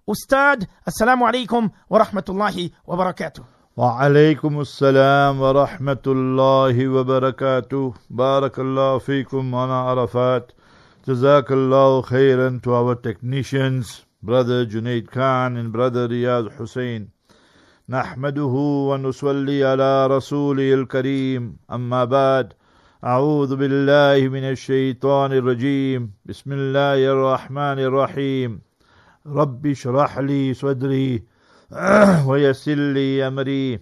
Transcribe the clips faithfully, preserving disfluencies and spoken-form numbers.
Ustad, Assalamu alaikum wa rahmatullahi wa barakatuh. Wa alaikum assalam wa rahmatullahi wa barakatuh. Barakallahu feekum ana Arafat. Jazakallahu khairan to our technicians, Brother Junaid Khan and Brother Riyaz Hussain. Nahmaduhu wa nusalli ala Rasulil Kareem. Amma ba'd. A'udhu billahi minash shaitanir rajim. Bismillahir rahmanir rahim. Rabbi shrah li sadri wa yassir li amri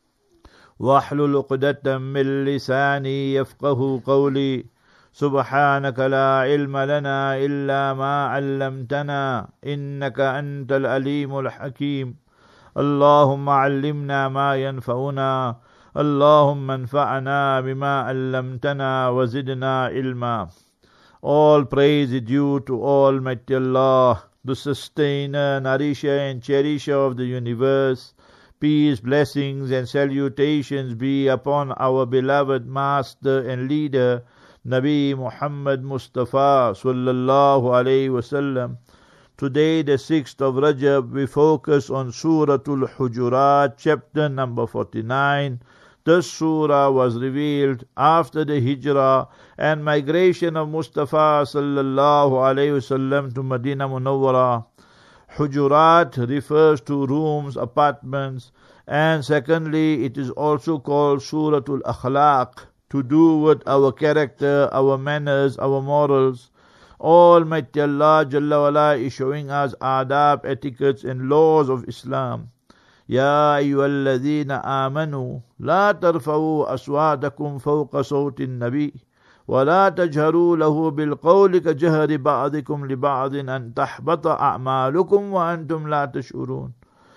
wahlul uqdatan min lisani yafqahu qawli. Subhanaka la ilma lana illa ma 'allamtana innaka antal alimul hakim. Allahumma 'allimna ma yanfa'una. Allahumma anfa'na bima 'allamtana wa zidna ilma. All praise is due to Almighty Allah, the sustainer, nourisher and cherisher of the universe. Peace, blessings and salutations be upon our beloved master and leader, Nabi Muhammad Mustafa sallallahu alayhi wasallam. Today, the sixth of Rajab, we focus on Suratul Hujurat, chapter number forty-nine. This surah was revealed after the hijrah and migration of Mustafa sallallahu alayhi wasallam to Medina Munawwara. Hujurat refers to rooms, apartments, and secondly, it is also called Suratul Akhlaq, to do with our character, our manners, our morals. Almighty Allah Jalla wala is showing us adab, etiquettes and laws of Islam. يا أيها الذين آمنوا لا ترفعوا أصواتكم فوق صوت النبي ولا تجهروا له بالقول كجهر بعضكم لبعض أن تحبط أعمالكم وأنتم لا تشعرون.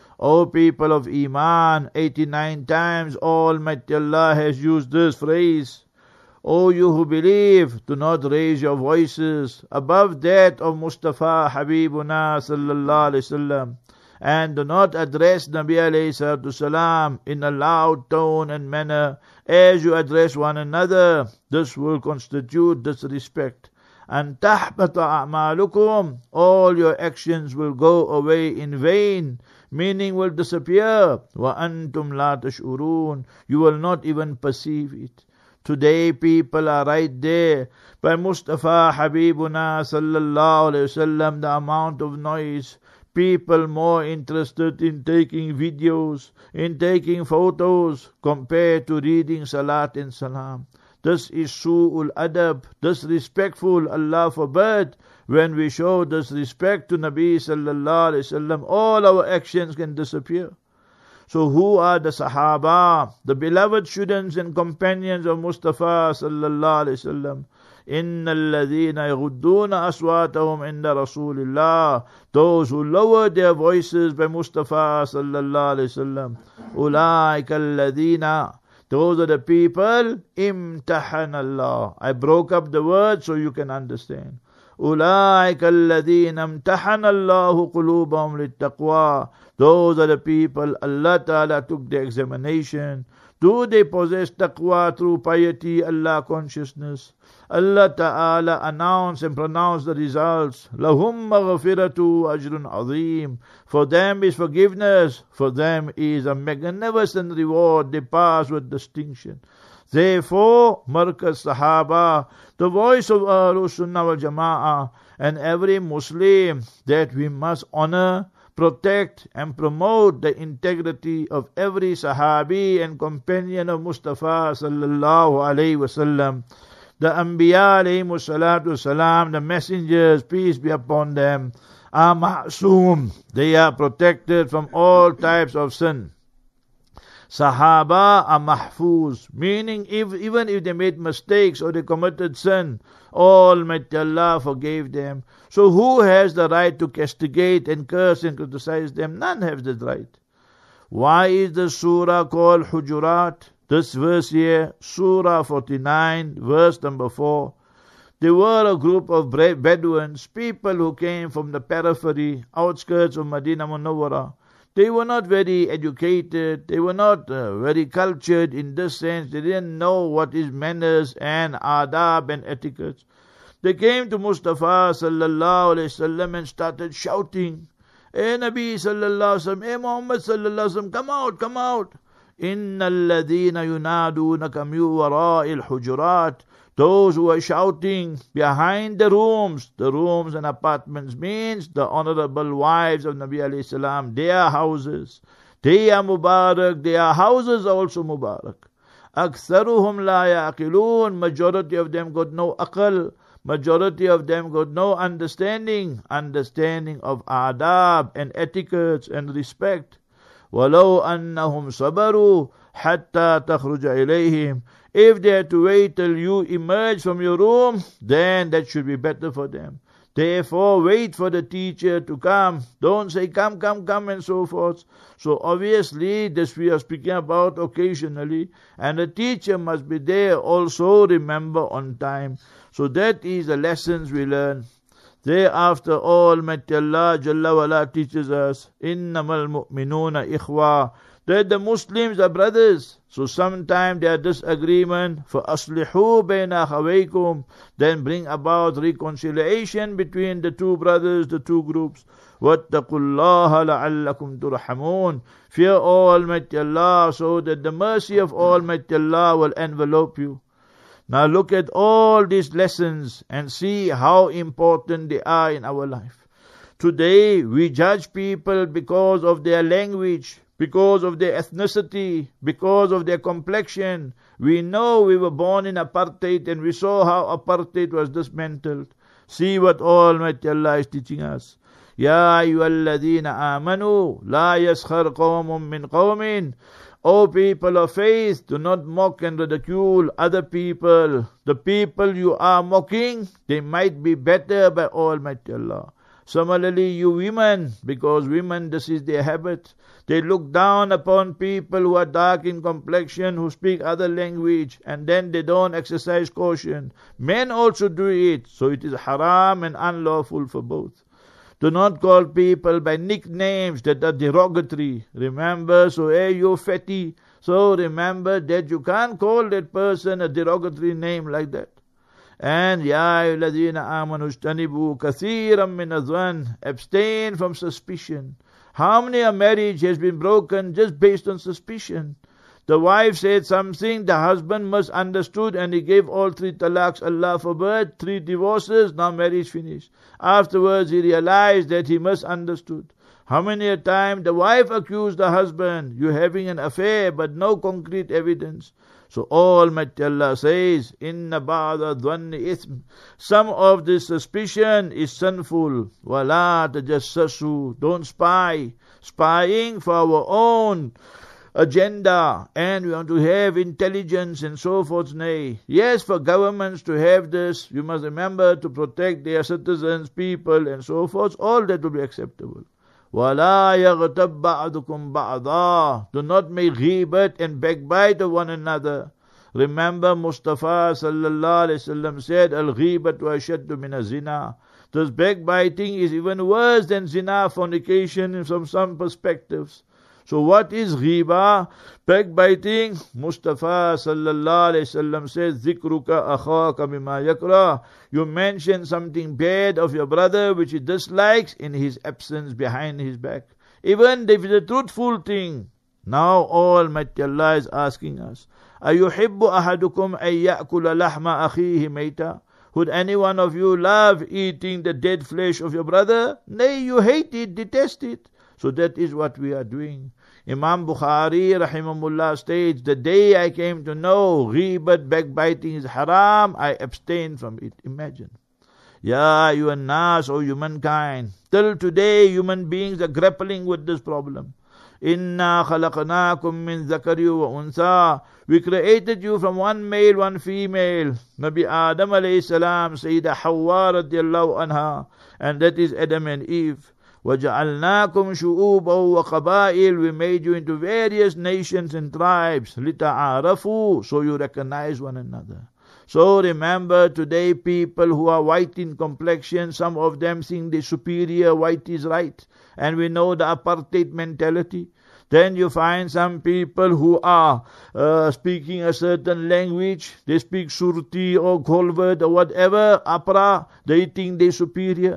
O people of Iman, eighty-nine times Almighty Allah has used this phrase. O you who believe, do not raise your voices above that of Mustafa Habibuna sallallahu alayhi wasallam, and do not address Nabi alayhi salatu salam in a loud tone and manner as you address one another. This will constitute disrespect. And tahbata a'malukum, all your actions will go away in vain, meaning will disappear. Wa antum la tash'urun, you will not even perceive it. Today people are right there by Mustafa Habibuna sallallahu alayhi wasallam, the amount of noise. People more interested in taking videos, in taking photos, compared to reading Salat and Salam. This is su'ul adab, disrespectful. Allah forbid. When we show disrespect to Nabi sallallahu alayhi wasallam, all our actions can disappear. So who are the Sahaba, the beloved students and companions of Mustafa sallallahu alayhi wasallam? إِنَّ الَّذِينَ يَغُضُّونَ أَصْوَاتَهُمْ عِنْدَ رَسُولِ اللَّهِ, those who lowered their voices by Mustafa sallallahu alayhi wasallam. أُولَٰئِكَ الَّذِينَ, those are the people, امْتَحَنَ اللَّهِ. I broke up the word so you can understand. أُولَٰئِكَ الَّذِينَ امْتَحَنَ اللَّهُ قُلُوبَهُمْ لِلتَّقْوَىٰ. Those are the people Allah Ta'ala took the examination. Do they possess taqwa through piety, Allah consciousness? Allah Ta'ala announced and pronounced the results. لَهُمْ مَغْفِرَةُ أَجْرٌ عَظِيمٌ. For them is forgiveness. For them is a magnificent reward. They pass with distinction. Therefore, Markaz Sahaba, the voice of Ahlul Sunnah wal Jama'ah, and every Muslim, that we must honor, protect and promote the integrity of every Sahabi and companion of Mustafa sallallahu alayhi wasallam. The Anbiya alayhimu salatu salam, the messengers, peace be upon them, are ma'soom. They are protected from all types of sin. Sahaba are mahfuz, meaning if, even if they made mistakes or they committed sin, Almighty Allah forgave them. So who has the right to castigate and curse and criticize them? None has that right. Why is the surah called Hujurat? This verse here, Surah forty-nine, verse number four. They were a group of Bedouins, people who came from the periphery, outskirts of Medina Munawwara. They were not very educated, they were not uh, very cultured in this sense. They didn't know what is manners and adab and etiquette. They came to Mustafa sallallahu alayhi wasallam and started shouting Eh Nabi sallallahu alaihi wasallam, eh Muhammad sallallahu alaihi wasallam, come out, come out. Inna alladhina yunadunaka min wara'il hujurat. Those who are shouting behind the rooms, the rooms and apartments means the honorable wives of Nabi alayhi salam, their houses. They are Mubarak, their houses also Mubarak. Aktharuhum la yaqilun, majority of them got no aql, majority of them got no understanding, understanding of adab and etiquettes and respect. وَلَوْ أَنَّهُمْ صَبَرُوا حَتَّى تَخْرُجَ إِلَيْهِمْ. If they have to wait till you emerge from your room, then that should be better for them. Therefore, wait for the teacher to come. Don't say, come, come, come, and so forth. So obviously, this we are speaking about occasionally, and the teacher must be there also, remember, on time. So that is the lessons we learn. Thereafter, Almighty Allah Jalla wala teaches us, innamal mu'minuna ikhwa, that the Muslims are brothers. So sometimes there are disagreement, for aslihu bayna akhawaykum, then bring about reconciliation between the two brothers, the two groups. Wattaqullaha la'allakum turhamun. Fear Almighty Allah, so that the mercy of Almighty Allah will envelope you. Now look at all these lessons and see how important they are in our life. Today we judge people because of their language, because of their ethnicity, because of their complexion. We know we were born in apartheid and we saw how apartheid was dismantled. See what Almighty Allah is teaching us. Ya ayyuhalladhina amanu la yaskhar qawmun min qawmin. O people of faith, do not mock and ridicule other people. The people you are mocking, they might be better by Almighty Allah. Similarly, you women, because women, this is their habit. They look down upon people who are dark in complexion, who speak other language, and then they don't exercise caution. Men also do it, so it is haram and unlawful for both. Do not call people by nicknames that are derogatory. Remember, so hey, you fatty. So remember that you can't call that person a derogatory name like that. And ya ayyuhalladhina amanu ijtanibu kathiran min adh-dhann, abstain from suspicion. How many a marriage has been broken just based on suspicion? The wife said something, the husband misunderstood, and he gave all three talaqs, Allah forbid, three divorces, now marriage finished. Afterwards he realized that he misunderstood. How many a time the wife accused the husband, you having an affair, but no concrete evidence. So Almighty Allah says, Inna ba'da dhanni ithm. Some of this suspicion is sinful. Wala tajassasu. Don't spy. Spying for our own agenda, and we want to have intelligence and so forth. Nay, yes, for governments to have this, you must remember to protect their citizens, people, and so forth. All that will be acceptable. وَلَا يَغْتَبْ بَعْضُكُمْ بَعْضًا. Do not make ghibat and backbite of one another. Remember, Mustafa sallallahu alaihi wasallam said, Al-ghibatu ashaddu min az-zina. This backbiting is even worse than zina, fornication, from some perspectives. So what is ghiba? Backbiting. Mustafa sallallahu alayhi wasallam says, Zikruka akhaka bima yakra. You mention something bad of your brother which he dislikes in his absence, behind his back. Even if it's a truthful thing. Now Almighty Allah is asking us, Ayuhibbu ahadukum an ya'kula lahma akhihi mayta? Would any one of you love eating the dead flesh of your brother? Nay, you hate it, detest it. So that is what we are doing. Imam Bukhari rahimahullah states, the day I came to know ghibat, backbiting is haram, I abstained from it. Imagine. Ya ayyuhan nas, O humankind. Till today human beings are grappling with this problem. Inna khalaqnakum min zakari wa unsa. We created you from one male, one female. Nabi Adam alayhi salam, Sayyidah Hawwa radiyallahu anha, and that is Adam and Eve. وَجَعَلْنَاكُمْ شُعُوبًا وَقَبَائِلَ. We made you into various nations and tribes. لِتَعَارَفُوا. So you recognize one another. So remember, today people who are white in complexion, some of them think the superior white is right. And we know the apartheid mentality. Then you find some people who are uh, speaking a certain language. They speak Surti or Golward or whatever, Apra. They think they're superior.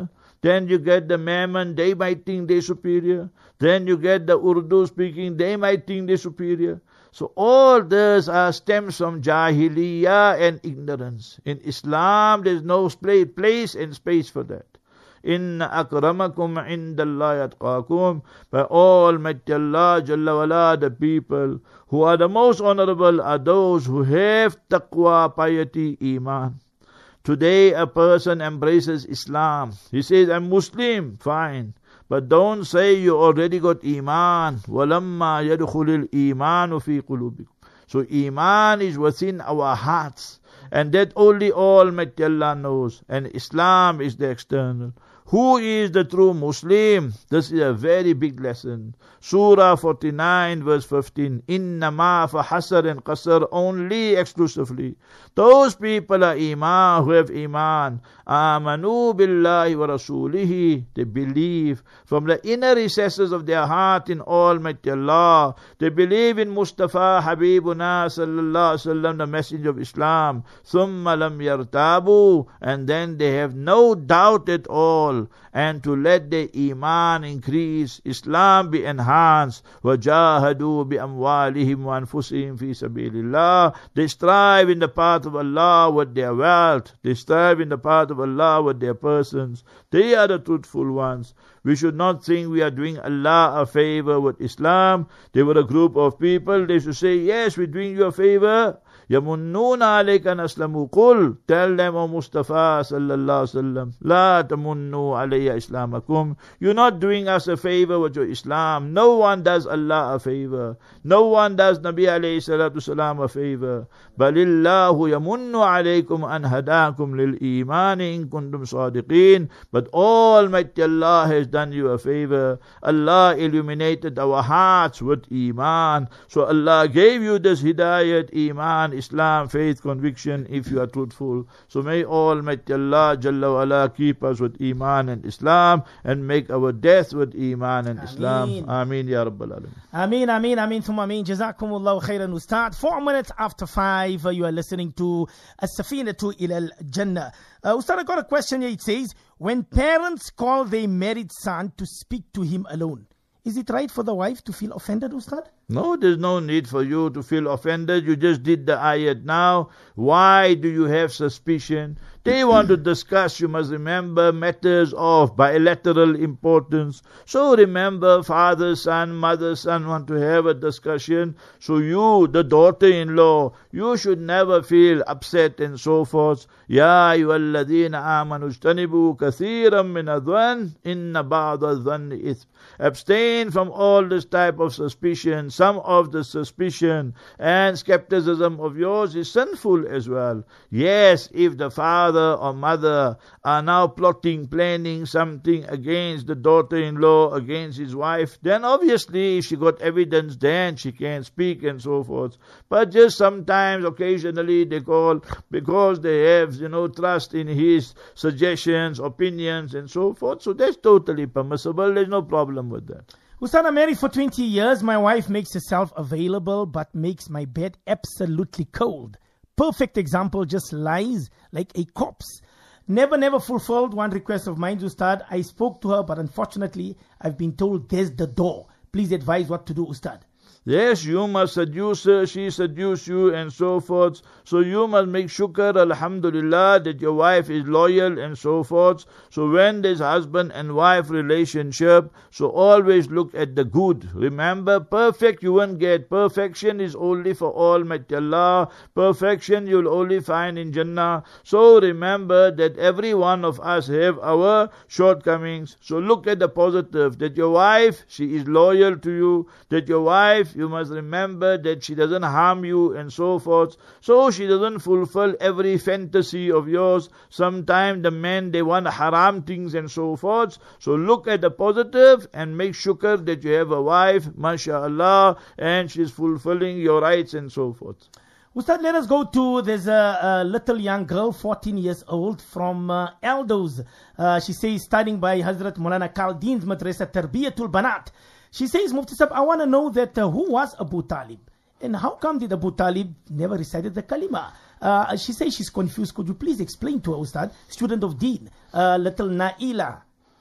Then you get the Memon, they might think they're superior. Then you get the Urdu speaking, they might think they're superior. So all this are stems from Jahiliyyah and ignorance. In Islam, there's no place and space for that. Inna akramakum indallahi atqakum. By Almighty Allah Jalla wala, the people who are the most honorable are those who have taqwa, piety, iman. Today a person embraces Islam. He says, I'm Muslim, fine. But don't say you already got iman. وَلَمَّا يَدْخُلِ الْإِيمَانُ فِي قُلُوبِكُمْ. So iman is within our hearts. And that only Almighty Allah knows. And Islam is the external. Who is the true Muslim? This is a very big lesson. Surah forty-nine verse fifteen. Innama fa hasar and qasar, only exclusively. Those people are iman, who have iman. Amanu billahi wa rasulihi. They believe from the inner recesses of their heart in Almighty Allah. They believe in Mustafa Habibuna sallallahu alaihi wasallam, the messenger of Islam. Thumma lam yartabu. And then they have no doubt at all. And to let their iman increase, Islam be enhanced. وَجَاهَدُوا بِأَمْوَالِهِمْ وَأَنفُسِهِمْ فِي سَبِيلِ اللَّهِ. They strive in the path of Allah with their wealth. They strive in the path of Allah with their persons. They are the truthful ones. We should not think we are doing Allah a favor with Islam. They were a group of people. They should say, yes, we're doing you a favor. يَمُنُّونَ عَلَيْكَ نَسْلَمُ قُلْ. Tell them, O Mustafa sallallahu alaihi wasallam, لَا تَمُنُّوا عَلَيَّ إِسْلَامَكُمْ. You're not doing us a favor with your Islam. No one does Allah a favor. No one does Nabi alayhi salatu salam a favor. بَلِ اللَّهُ يَمُنُّ عَلَيْكُمْ أَنْ هَدَاكُمْ لِلْإِيمَانِ إِن كُنْتُمْ صَادِقِينَ. But Almighty Allah has done you a favor. Allah illuminated our hearts with Iman. So Allah gave you this hidayat, Iman, Islam, faith, conviction, if you are truthful. So may Almighty Allah Jalla wala keep us with Iman and Islam, and make our death with Iman and Ameen. Islam. Ameen Ya Rabbal Alameen. Ameen, Ameen, Ameen, Thumma Ameen. Jazakumullahu khairan, Ustad. Four minutes after five, uh, you are listening to As-Safinatu Ilal Jannah. Uh, Ustad, I got a question here. It says, when parents call their married son to speak to him alone, is it right for the wife to feel offended, Ustad? No, there's no need for you to feel offended. You just did the ayat now. Why do you have suspicion? They want to discuss, you must remember, matters of bilateral importance. So remember, father, son, mother, son want to have a discussion. So you, the daughter-in-law, you should never feel upset and so forth. Ya ayyuhalladhina amanu ijtanibu kathiran min adh-dhann inna ba'da adh-dhanni ithm. Abstain from all this type of suspicion. Some of the suspicion and skepticism of yours is sinful as well. Yes, if the father or mother are now plotting, planning something against the daughter-in-law, against his wife, then obviously if she got evidence, then she can speak and so forth. But just sometimes, occasionally they call because they have, you know, trust in his suggestions, opinions and so forth. So that's totally permissible. There's no problem with that. Ustad, I'm married for twenty years. My wife makes herself available but makes my bed absolutely cold. Perfect example, just lies like a corpse. Never, never fulfilled one request of mine, Ustad. I spoke to her, but unfortunately, I've been told there's the door. Please advise what to do, Ustad. Yes, you must seduce her, she seduce you and so forth. So you must make shukr, alhamdulillah, that your wife is loyal and so forth. So when there's husband and wife relationship, so always look at the good. Remember, perfect you won't get. Perfection is only for Almighty Allah. Perfection you'll only find in Jannah. So remember that every one of us have our shortcomings. So look at the positive, that your wife, she is loyal to you, that your wife, you must remember that she doesn't harm you and so forth. So she doesn't fulfill every fantasy of yours. Sometimes the men, they want haram things and so forth. So look at the positive and make shukr that you have a wife, mashallah, and she's fulfilling your rights and so forth. Ustad, let us go to, there's a, a little young girl, fourteen years old, from uh, Aldos. Uh, she says, studying by Hazrat Maulana Khaldi's Madrasa Tarbiyatul Banat. She says, Mufti Sahib, I want to know that uh, who was Abu Talib? And how come did Abu Talib never recited the kalima? Uh, she says she's confused. Could you please explain to her, Ustad, student of Deen, uh, little Naila?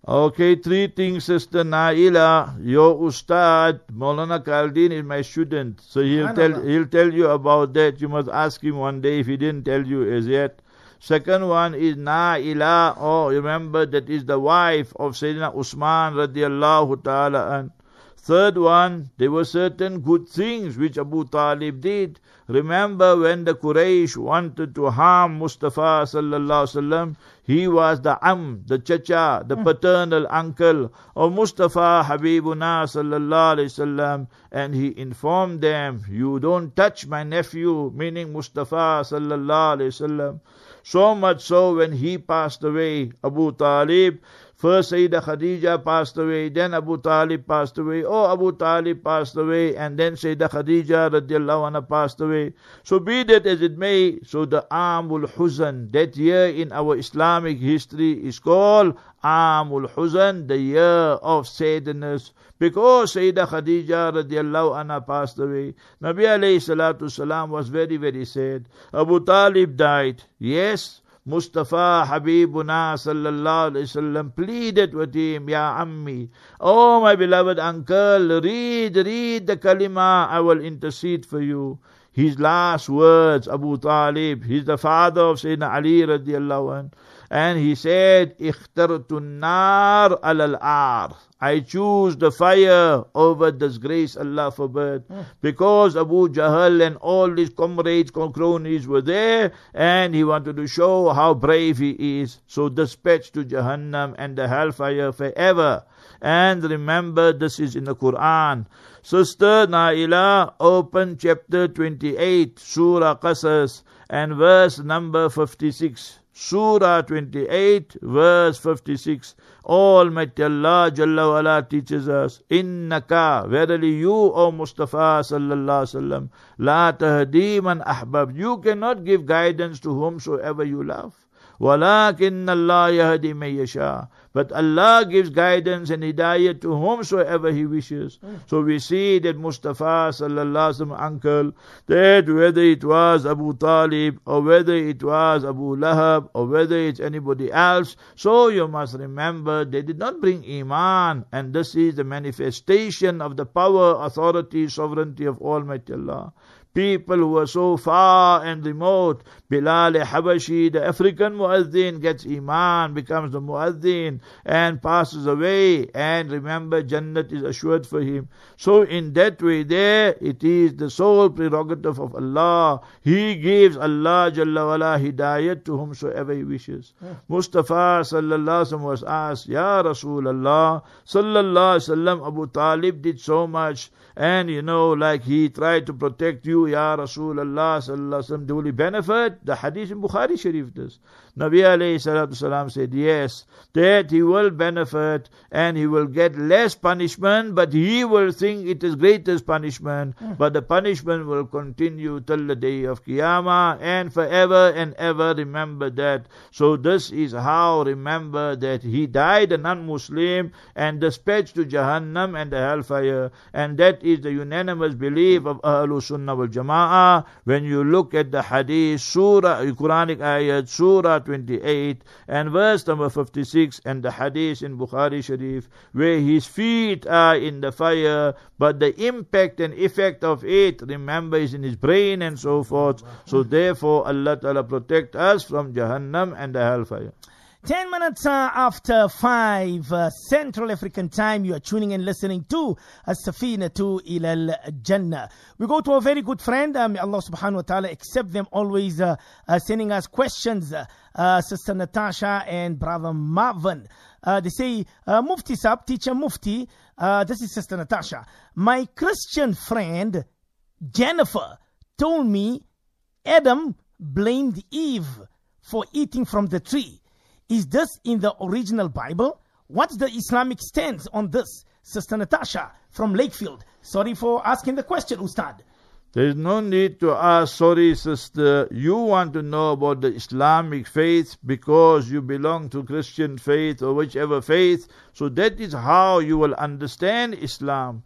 Okay, three things, Sister Naila. Your Ustad, Maulana Kaldin, is my student. So he'll tell, he'll tell you about that. You must ask him one day if he didn't tell you as yet. Second one is Naila. Oh, remember that is the wife of Sayyidina Usman radiallahu ta'ala an. Third one, there were certain good things which Abu Talib did. Remember when the Quraysh wanted to harm Mustafa sallallahu alaihi wasallam, he was the am, the chacha, the paternal uncle of Mustafa Habibuna sallallahu alaihi wasallam, and he informed them, you don't touch my nephew, meaning Mustafa sallallahu alaihi wasallam. So much so when he passed away, Abu Talib, first Sayyidah Khadija passed away, then Abu Talib passed away. Oh, Abu Talib passed away, and then Sayyidah Khadija radiallahu anha passed away. So be that as it may, so the Amul Huzan, that year in our Islamic history is called Amul Huzan, the year of sadness. Because Sayyidah Khadija radiallahu anha passed away, Nabi alayhi salatu salam was very, very sad. Abu Talib died. Yes, Mustafa Habibuna sallallahu alayhi wasallam pleaded with him, Ya Ammi, oh my beloved uncle, read, read the kalima, I will intercede for you. His last words, Abu Talib, he's the father of Sayyidina Ali radiallahu anh, and he said, Ikhtartu nar al-ar. I choose the fire over disgrace, Allah forbid. Mm. Because Abu Jahl and all his comrades, cronies were there, and he wanted to show how brave he is. So dispatch to Jahannam and the hellfire forever. And remember, this is in the Quran. Sister Naila, open chapter twenty-eight, Surah Qasas, and verse number fifty-six. Surah twenty-eight, verse fifty-six. Almighty Allah Jalla wa Ala teaches us, Innaka, verily you, O Mustafa sallallahu alaihi wasallam, la tahdi man ahbab. You cannot give guidance to whomsoever you love. Walakin Allah yahdi man yasha. But Allah gives guidance and hidayah to whomsoever He wishes. Mm. So we see that Mustafa sallallahu alaihi wasallam uncle, that whether it was Abu Talib or whether it was Abu Lahab or whether it's anybody else, so you must remember they did not bring Iman, and this is the manifestation of the power, authority, sovereignty of Almighty Allah. People who are so far and remote, Bilal Habashi, the African Muazzin, gets Iman, becomes the Muazzin, and passes away, and remember Jannat is assured for him. So in that way there, it is the sole prerogative of Allah. He gives, Allah Jalla wala, hidayat to whomsoever He wishes. Yeah. Mustafa sallallahu alaihi wasallam was asked, Ya Rasulullah sallallahu alaihi wasallam, Abu Talib did so much, and you know, like he tried to protect you, Ya Rasulullah sallallahu alaihi wasallam, do we benefit? The hadith in Bukhari Sharif does. Nabi alayhi salatu salam said, yes, that he will benefit and he will get less punishment, but he will think it is greatest punishment, mm. but the punishment will continue till the day of Qiyamah and forever and ever. Remember that. So this is how, remember that he died a non-Muslim and dispatched to Jahannam and the hellfire, and that is the unanimous belief of Ahlul Sunnah wal Jama'ah. When you look at the hadith, Surah, Quranic ayat, Surah twenty-eight and verse number fifty-six, and the hadith in Bukhari Sharif, where his feet are in the fire, but the impact and effect of it, remember, is in his brain and so forth. So therefore, Allah Ta'ala protect us from Jahannam and the hellfire. Ten minutes uh, after five uh, Central African time, you are tuning and listening to As-Safina to Ilal Jannah. We go to a very good friend. Uh, may Allah subhanahu wa ta'ala accept them, always uh, uh, sending us questions. Uh, uh, Sister Natasha and Brother Marvin. Uh, they say, uh, Mufti Sab, Teacher Mufti, uh, this is Sister Natasha. My Christian friend Jennifer told me Adam blamed Eve for eating from the tree. Is this in the original Bible? What's the Islamic stance on this? Sister Natasha from Lakefield. Sorry for asking the question, Ustad. There is no need to ask, sorry sister, you want to know about the Islamic faith because you belong to Christian faith or whichever faith. So that is how you will understand Islam.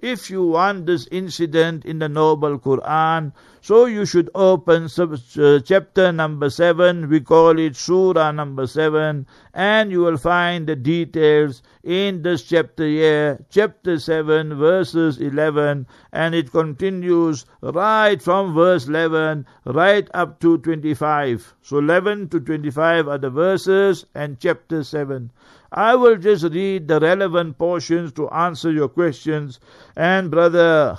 if you want this incident in the Noble Quran, so you should open sub, uh, chapter number seven, we call it Surah number seven, and you will find the details in this chapter here, chapter seven, verses eleven, and it continues right from verse eleven, right up to twenty-five. So eleven to twenty-five are the verses, and chapter seven. I will just read the relevant portions to answer your questions, and brother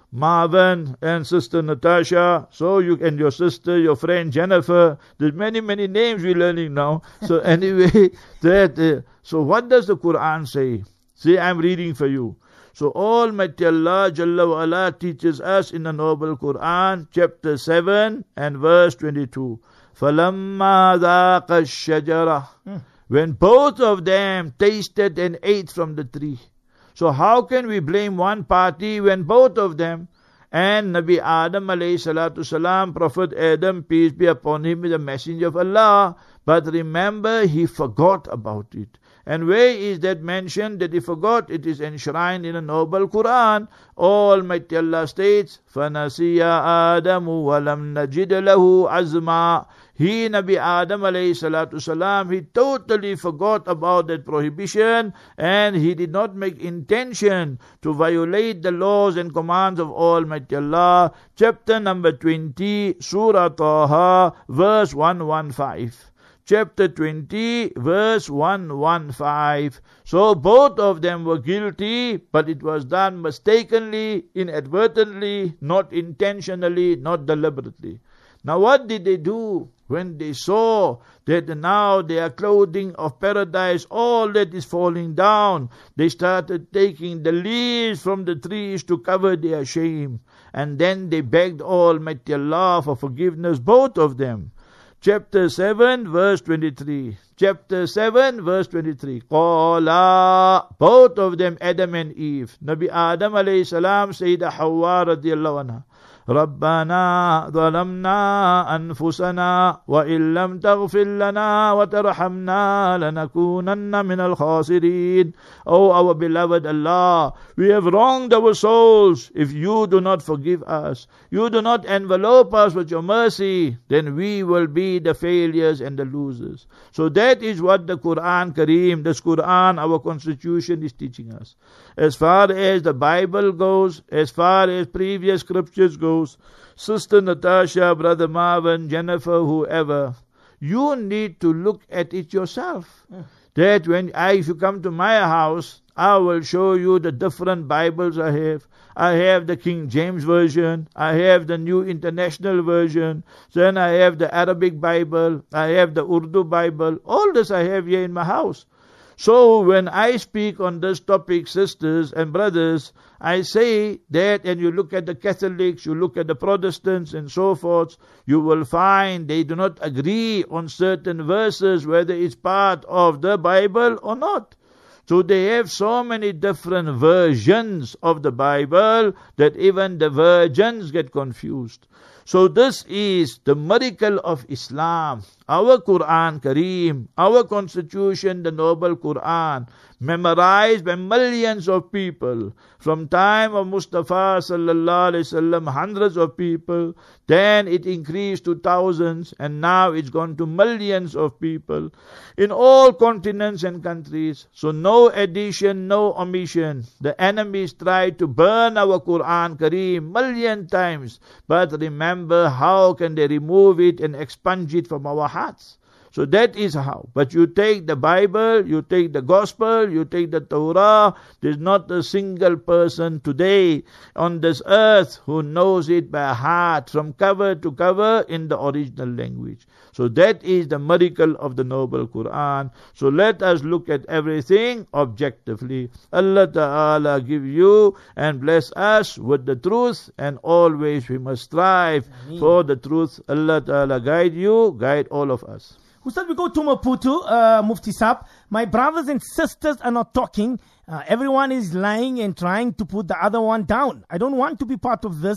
Marvin and sister Natasha, so you and your sister, your friend Jennifer, there's many, many names we're learning now. So anyway, that, uh, so what does the Quran say? See, I'm reading for you. So Almighty Allah Jalla wa Ala teaches us in the Noble Quran, chapter seven and verse twenty-two. فَلَمَّا ذَاقَ الشَّجَرَةِ, when both of them tasted and ate from the tree. So how can we blame one party when both of them, and Nabi Adam alayhi salatu salam, Prophet Adam, peace be upon him, is a messenger of Allah, but remember he forgot about it. And where is that mentioned that he forgot? It is enshrined in a Noble Quran. Almighty Allah states, فَنَسِيَ آدَمُ وَلَمْ نَجِدْ لَهُ عَزْمًا. He, Nabi Adam alayhi salatu salam, he totally forgot about that prohibition, and he did not make intention to violate the laws and commands of Almighty Allah. Chapter number twenty, Surah Taha, verse one fifteen. Chapter twenty, verse one fifteen. So both of them were guilty, but it was done mistakenly, inadvertently, not intentionally, not deliberately. Now what did they do when they saw that now their clothing of paradise, all that is falling down? They started taking the leaves from the trees to cover their shame. And then they begged Almighty Allah for forgiveness, both of them. Chapter seven, verse twenty-three. Chapter seven, verse twenty-three. Qala, both of them, Adam and Eve. Nabi Adam alayhi salam, Sayyidah Hawa radiyallahu anha. ربنا ظلمنا أنفسنا وإن لم تغفر لنا وترحمنا لنكونن من الخاسرين. Oh our beloved Allah, we have wronged our souls. If you do not forgive us, you do not envelope us with your mercy, then we will be the failures and the losers. So that is what the Quran Kareem, this Quran, our constitution, is teaching us. As far as the Bible goes, as far as previous scriptures go, Sister Natasha, Brother Marvin, Jennifer, whoever, you need to look at it yourself. Yeah. That when I, if you come to my house, I will show you the different Bibles I have. I have the King James Version, I have the New International Version, then I have the Arabic Bible, I have the Urdu Bible. All this I have here in my house. So when I speak on this topic, sisters and brothers, I say that, and you look at the Catholics, you look at the Protestants and so forth, you will find they do not agree on certain verses, whether it's part of the Bible or not. So they have so many different versions of the Bible that even the virgins get confused. So this is the miracle of Islam. Our Quran Kareem, our constitution, the Noble Quran, memorized by millions of people. From time of Mustafa sallallahu alaihi wasallam, hundreds of people. Then it increased to thousands, and now it's gone to millions of people in all continents and countries. So no addition, no omission. The enemies tried to burn our Quran Kareem million times, but remember, how can they remove it and expunge it from our hearts? So that is how. But you take the Bible, you take the Gospel, you take the Torah. There's not a single person today on this earth who knows it by heart from cover to cover in the original language. So that is the miracle of the Noble Quran. So let us look at everything objectively. Allah Ta'ala give you and bless us with the truth, and always we must strive Ameen. For the truth. Allah Ta'ala guide you, guide all of us. Ustad, we go to Maputo, uh, Mufti Saab. My brothers and sisters are not talking. Uh, everyone is lying and trying to put the other one down. I don't want to be part of this.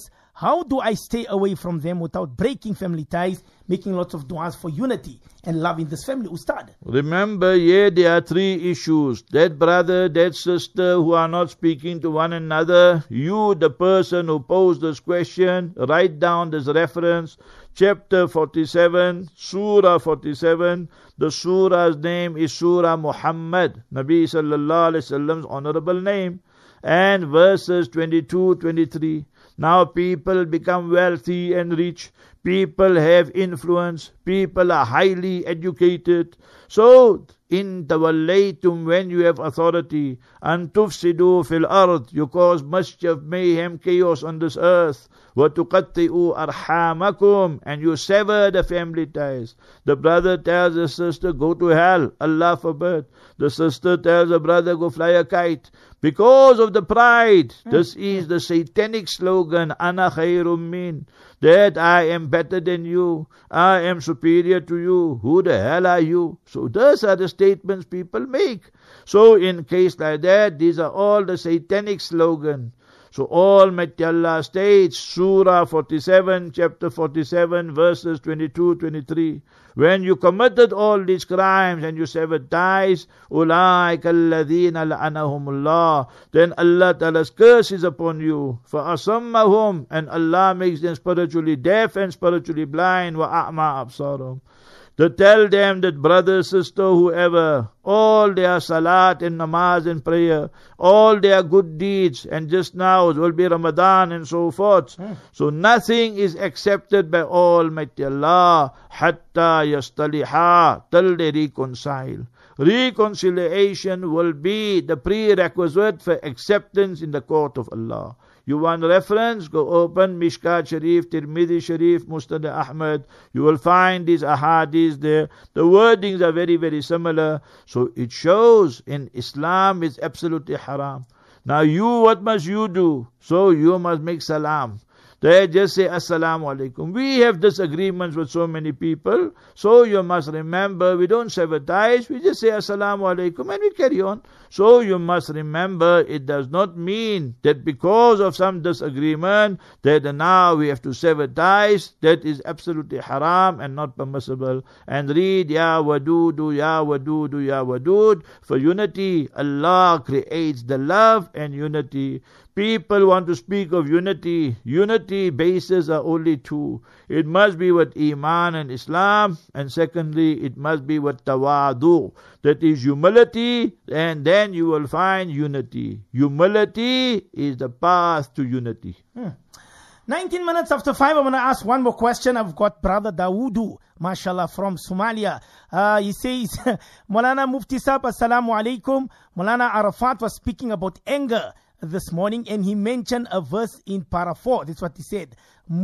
How do I stay away from them without breaking family ties, making lots of du'as for unity and love in this family, Ustad? Remember, yeah, there are three issues. That brother, that sister who are not speaking to one another. You, the person who posed this question, write down this reference. Chapter forty-seven, Surah forty-seven. The surah's name is Surah Muhammad, Nabi Sallallahu Alaihi Wasallam's honorable name. And verses twenty-two, twenty-three. Now people become wealthy and rich. People have influence. People are highly educated. So, in tawallaytum, when you have authority, and tufsidu fil ard, you cause mischief, mayhem, chaos on this earth. Wa tuqatti'u arhamakum, and you sever the family ties. The brother tells the sister, go to hell, Allah forbid. The sister tells the brother, go fly a kite. Because of the pride, this is the satanic slogan, Ana khairum min, that I am better than you, I am superior to you, who the hell are you? So those are the statements people make. So in case like that, these are all the satanic slogan. So Almighty Allah states, Surah forty-seven, chapter forty-seven, verses twenty-two, twenty-three. When you committed all these crimes and you severed ties, أُولَٰئِكَ الَّذِينَ لَعَنَهُمُ اللَّهُ, then Allah Ta'ala's curse is upon you. فَأَصَمَّهُمْ, and Allah makes them spiritually deaf and spiritually blind. وَأَعْمَى أَبْصَارُهُم. To tell them that brother, sister, whoever, all their salat and namaz and prayer, all their good deeds, and just now it will be Ramadan and so forth. Hmm. So nothing is accepted by Almighty Allah, hatta yastaliha, till they reconcile. Reconciliation will be the prerequisite for acceptance in the court of Allah. You want reference? Go open Mishkat Sharif, Tirmidhi Sharif, Musnad Ahmad. You will find these ahadis there. The wordings are very, very similar. So it shows in Islam is absolutely haram. Now you, what must you do? So you must make salam. They just say Assalamu alaikum. We have disagreements with so many people. So you must remember, we don't sever ties. We just say Assalamu alaikum and we carry on. So you must remember, it does not mean that because of some disagreement, that now we have to sever ties. That is absolutely haram and not permissible. And read Ya Wadudu, Ya Wadudu, Ya Wadud. For unity, Allah creates the love and unity. People want to speak of unity. Unity bases are only two. It must be with Iman and Islam, and secondly, it must be with Tawadu. That is humility, and then you will find unity. Humility is the path to unity. Hmm. nineteen minutes after five, I'm going to ask one more question. I've got Brother Dawudu, mashallah, from Somalia. Uh, he says, Maulana Mufti Sahib, Assalamu alaikum. Maulana Arafat was speaking about anger this morning, and he mentioned a verse in para four. That's what he said.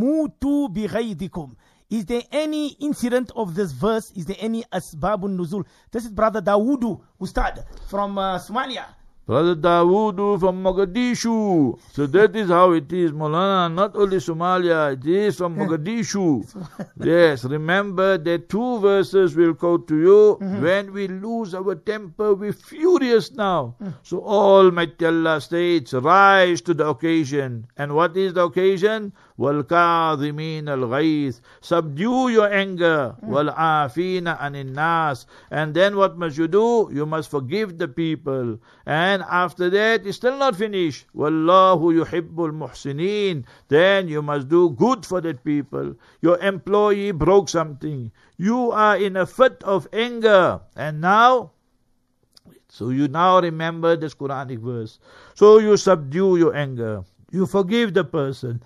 Mutu bi ghaydikum. Is there any incident of this verse? Is there any asbabun nuzul? This is Brother Dawudu Ustad from uh, Somalia. Brother Dawudu from Mogadishu. So that is how it is, Maulana. Not only Somalia, it is from Mogadishu. Yes, remember that two verses will quote to you. Mm-hmm. When we lose our temper, we're furious now. Mm. So Almighty Allah states, rise to the occasion. And what is the occasion? وَالْكَاظِمِينَ الْغَيْثِ. Subdue your anger. وَالْعَافِينَ عَنِ النَّاسِ. And then what must you do? You must forgive the people. And after that, it's still not finished. وَاللَّهُ يُحِبُّ الْمُحْسِنِينَ. Then you must do good for that people. Your employee broke something. You are in a fit of anger. And now, so you now remember this Quranic verse. So you subdue your anger. You forgive the person.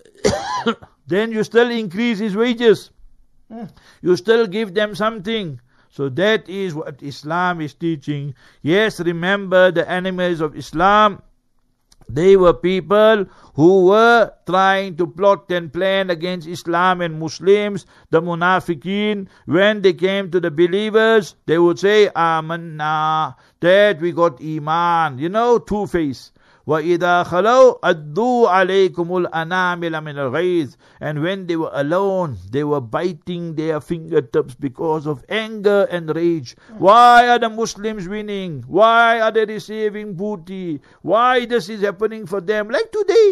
Then you still increase his wages. Mm. You still give them something. So that is what Islam is teaching. Yes, remember the enemies of Islam. They were people who were trying to plot and plan against Islam and Muslims, the munafiqeen. When they came to the believers, they would say, Amanna, that we got Iman. You know, two-face. وَإِذَا خَلَوْا أَدُّوا عَلَيْكُمُ الْأَنَامِلَ مِنَ الْغَيْظِ. And when they were alone, they were biting their fingertips because of anger and rage. Why are the Muslims winning? Why are they receiving booty? Why this is happening for them? Like today,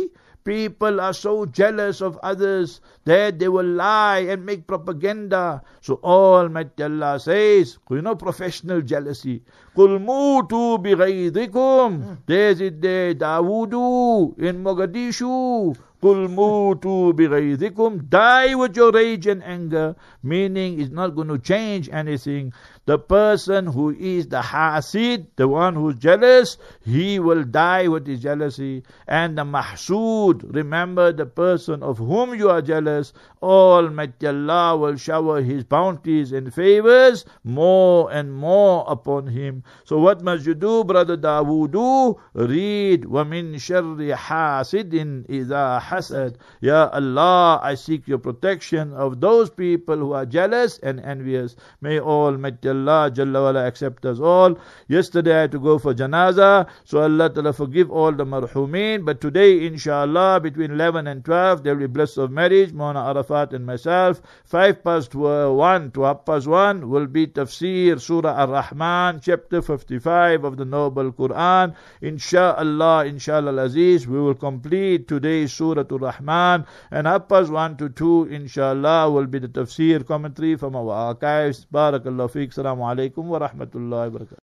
people are so jealous of others that they will lie and make propaganda. So Almighty Allah says, you know, professional jealousy. قُلْ مُوتُوا بِغَيْظِكُمْ. There's it there, Dawood in Mogadishu. قُلْ مُوتُوا بِغَيْظِكُمْ. Die with your rage and anger. Meaning it's not going to change anything. The person who is the hasid, the one who's jealous, he will die with his jealousy. And the mahsood, remember the person of whom you are jealous, Almighty Allah will shower His bounties and favors more and more upon him. So what must you do, brother Dawoodu? Read, وَمِن شَرِّ حَاسِدٍ إِذَا حَسَدٍ. Ya Allah, I seek your protection of those people who are jealous and envious. May Almighty Allah Jalla wala accept us all. Yesterday I had to go for janaza, so Allah Ta'ala forgive all the marhumeen. But today, inshallah, between eleven and twelve, there will be bliss of marriage. Mona Arafat and myself. Five past one to half past one will be tafsir Surah Ar-Rahman, chapter fifty-five of the Noble Quran. Insha'Allah, Insha'Allah Aziz, we will complete today's Surah Ar-Rahman. And half past one to two, Insha'Allah, will be the tafsir commentary from our archives. Barakallahu feek. Assalamu alaikum wa rahmatullahi wa barakatuh.